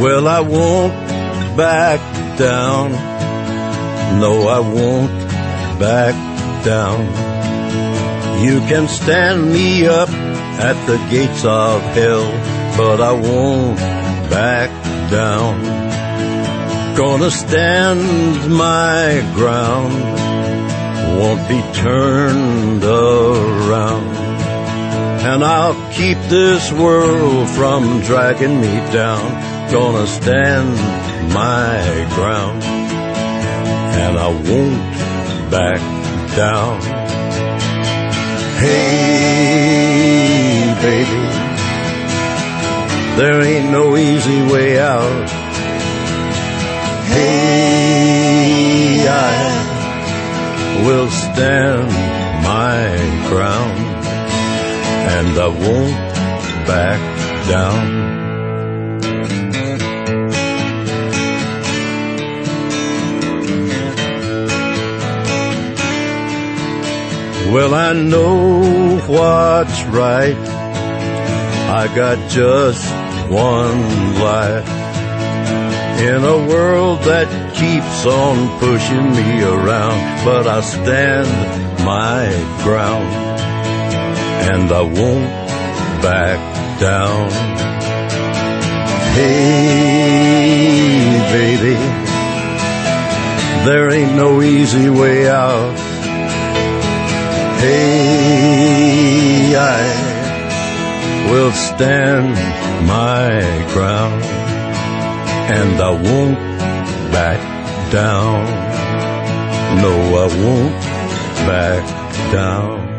Well, I won't back down. No, I won't back down. You can stand me up at the gates of hell, but I won't back down. Gonna stand my ground, won't be turned around. And I'll keep this world from dragging me down. Gonna stand my ground, and I won't back down. Hey, baby, there ain't no easy way out. Hey, I will stand my ground, and I won't back down. Well, I know what's right. I got just one life in a world that keeps on pushing me around, but I stand my ground, and I won't back down. Hey, baby, there ain't no easy way out. Hey, I will stand my ground, and I won't back down. No, I won't back down.